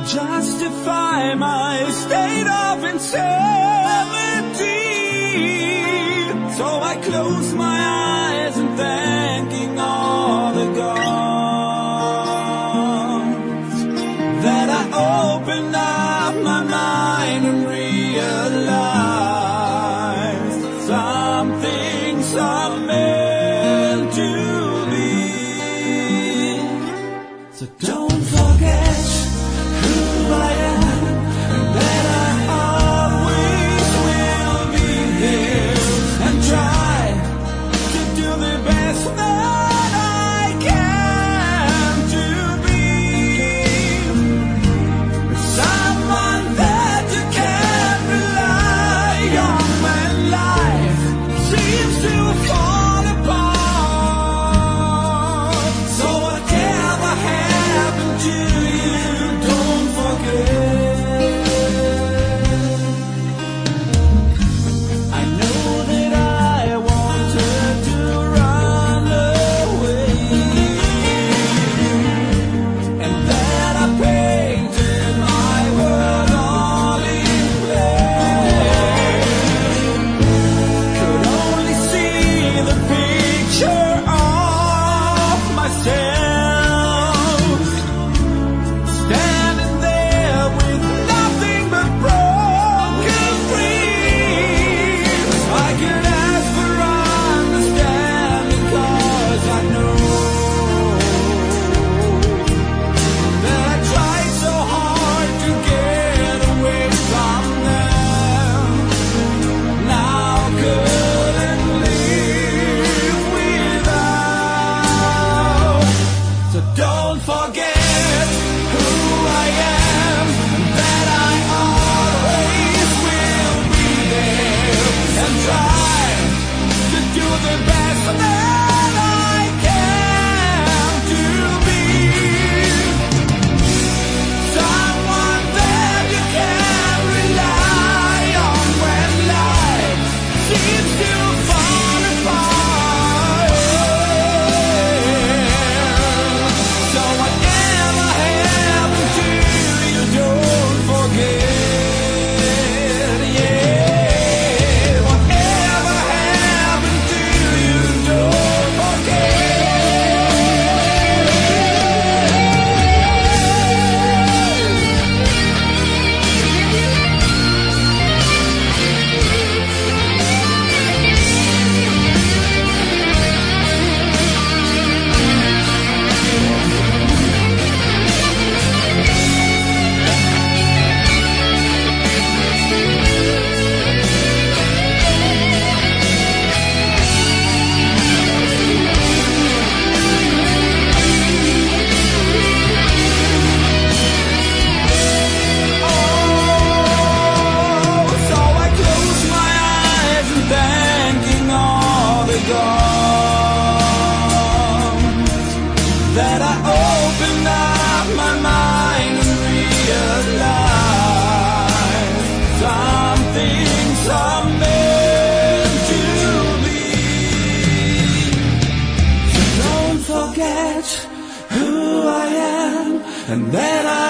justify my state of insanity. So I close my eyes and thanking all the gods that I opened up my mind and realized some things are meant to be. So don't forget who I am, and that I always will be there, and try to do the best that I can to be someone that you can rely on when life seems to fall apart. So whatever happened to you, don't forget. I know that I wanted to run away, and that I painted my world all in play. Could only see the picture of myself standing there with nothing but broken dreams. I can ask for understanding, 'cause I know that I tried so hard to get away from them. Now couldn't live without. So don't forget who I am, and that I always will be there, and try to do the best that I can to be someone that you can rely on when life seems to fall apart. So whatever happened to you, don't forget. Yeah, whatever happened to you, don't So I close my eyes and thanking all the gods that I opened up my mind and realized some things are meant to be. So don't forget who I am, and that I